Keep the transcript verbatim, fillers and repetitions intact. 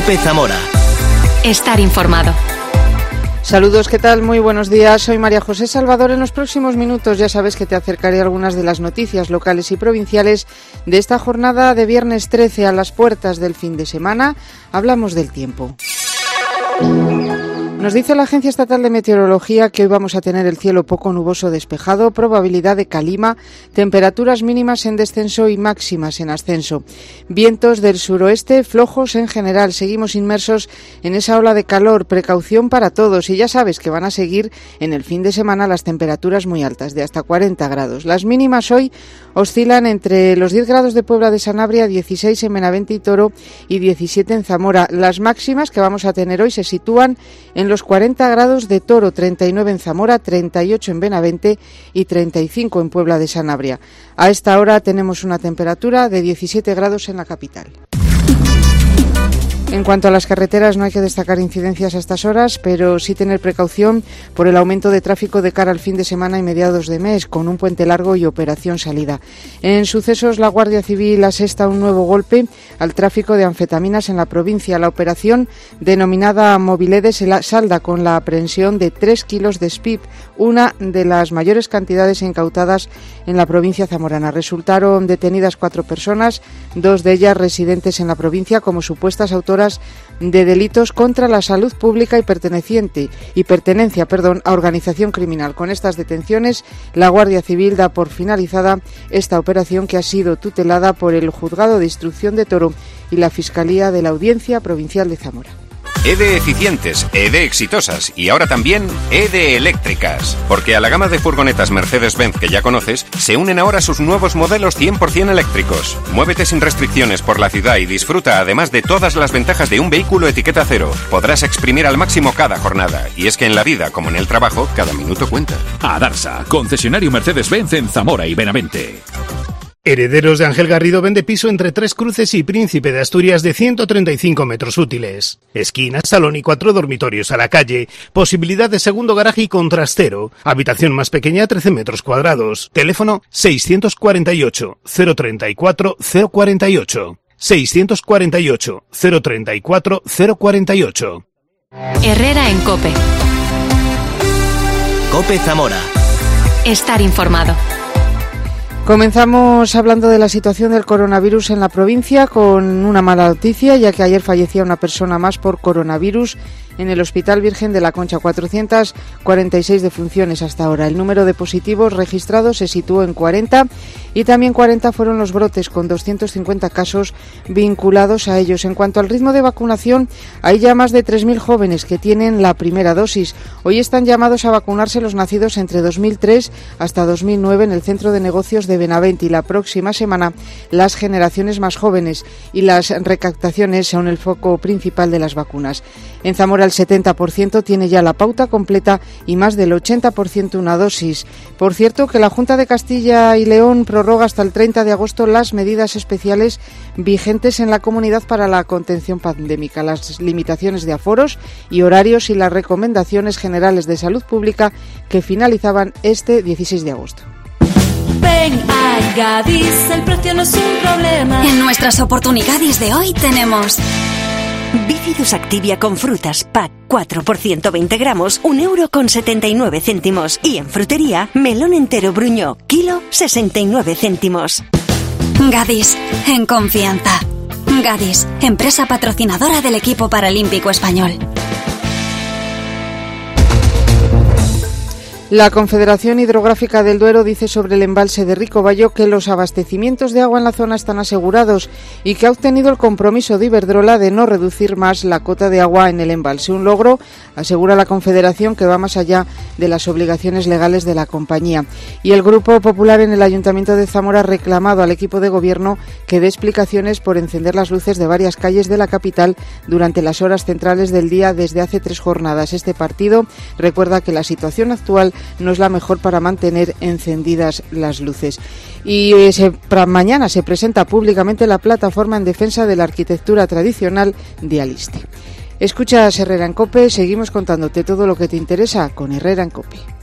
COPE Zamora. Estar informado. Saludos, ¿qué tal? Muy buenos días. Soy María José Salvador. En los próximos minutos ya sabes que te acercaré a algunas de las noticias locales y provinciales de esta jornada de viernes trece a las puertas del fin de semana. Hablamos del tiempo. Nos dice la Agencia Estatal de Meteorología que hoy vamos a tener el cielo poco nuboso despejado, probabilidad de calima, temperaturas mínimas en descenso y máximas en ascenso. Vientos del suroeste flojos en general. Seguimos inmersos en esa ola de calor. Precaución para todos. Y ya sabes que van a seguir en el fin de semana las temperaturas muy altas, de hasta cuarenta grados. Las mínimas hoy oscilan entre los diez grados de Puebla de Sanabria, dieciséis en Benavente y Toro y diecisiete en Zamora. Las máximas que vamos a tener hoy se sitúan en los cuarenta grados de Toro, treinta y nueve en Zamora, treinta y ocho en Benavente y treinta y cinco en Puebla de Sanabria. A esta hora tenemos una temperatura de diecisiete grados en la capital. En cuanto a las carreteras, no hay que destacar incidencias a estas horas, pero sí tener precaución por el aumento de tráfico de cara al fin de semana y mediados de mes, con un puente largo y operación salida. En sucesos, la Guardia Civil asesta un nuevo golpe al tráfico de anfetaminas en la provincia. La operación, denominada Movilede, se salda con la aprehensión de tres kilos de S P I P, una de las mayores cantidades incautadas en la provincia zamorana. Resultaron detenidas cuatro personas, dos de ellas residentes en la provincia, como supuestas autoras de delitos contra la salud pública y perteneciente y pertenencia, perdón, a organización criminal. Con estas detenciones, la Guardia Civil da por finalizada esta operación que ha sido tutelada por el Juzgado de Instrucción de Toro y la Fiscalía de la Audiencia Provincial de Zamora. E D E eficientes, E D E exitosas y ahora también E D E eléctricas. Porque a la gama de furgonetas Mercedes-Benz que ya conoces, se unen ahora sus nuevos modelos cien por ciento eléctricos. Muévete sin restricciones por la ciudad y disfruta además de todas las ventajas de un vehículo etiqueta cero. Podrás exprimir al máximo cada jornada. Y es que en la vida, como en el trabajo, cada minuto cuenta. Adarsa, concesionario Mercedes-Benz en Zamora y Benavente. Herederos de Ángel Garrido vende piso entre Tres Cruces y Príncipe de Asturias de ciento treinta y cinco metros útiles. Esquina, salón y cuatro dormitorios a la calle. Posibilidad de segundo garaje y contrastero. Habitación más pequeña, trece metros cuadrados. Teléfono seiscientos cuarenta y ocho, cero treinta y cuatro, cero cuarenta y ocho. seiscientos cuarenta y ocho, cero treinta y cuatro, cero cuarenta y ocho. Herrera en COPE. COPE Zamora. Estar informado. Comenzamos hablando de la situación del coronavirus en la provincia con una mala noticia, ya que ayer fallecía una persona más por coronavirus en el Hospital Virgen de la Concha. cuatrocientas cuarenta y seis defunciones hasta ahora. El número de positivos registrados se situó en cuarenta y también cuarenta fueron los brotes, con doscientos cincuenta casos vinculados a ellos. En cuanto al ritmo de vacunación, hay ya más de tres mil jóvenes que tienen la primera dosis. Hoy están llamados a vacunarse los nacidos entre dos mil tres hasta dos mil nueve en el Centro de Negocios de Benavente, y la próxima semana las generaciones más jóvenes, y las recaptaciones son el foco principal de las vacunas. En Zamora el setenta por ciento tiene ya la pauta completa y más del ochenta por ciento una dosis. Por cierto, que la Junta de Castilla y León prorroga hasta el treinta de agosto las medidas especiales vigentes en la comunidad para la contención pandémica, las limitaciones de aforos y horarios y las recomendaciones generales de salud pública que finalizaban este dieciséis de agosto. Ven a Gadis, el precio no es un problema. En nuestras oportunidades de hoy tenemos Bifidus Activia con frutas, pack cuatro por ciento veinte gramos, un euro con setenta y nueve céntimos. Y en frutería, melón entero Bruñó, kilo sesenta y nueve céntimos. Gadis, en confianza. Gadis, empresa patrocinadora del equipo paralímpico español. La Confederación Hidrográfica del Duero dice sobre el embalse de Ricobayo que los abastecimientos de agua en la zona están asegurados y que ha obtenido el compromiso de Iberdrola de no reducir más la cota de agua en el embalse. Un logro, asegura la Confederación, que va más allá de las obligaciones legales de la compañía. Y el Grupo Popular en el Ayuntamiento de Zamora ha reclamado al equipo de gobierno que dé explicaciones por encender las luces de varias calles de la capital durante las horas centrales del día desde hace tres jornadas. Este partido recuerda que la situación actual no es la mejor para mantener encendidas las luces. Y se, para mañana se presenta públicamente la plataforma en defensa de la arquitectura tradicional de Aliste. Escuchas Herrera en COPE, seguimos contándote todo lo que te interesa con Herrera en COPE.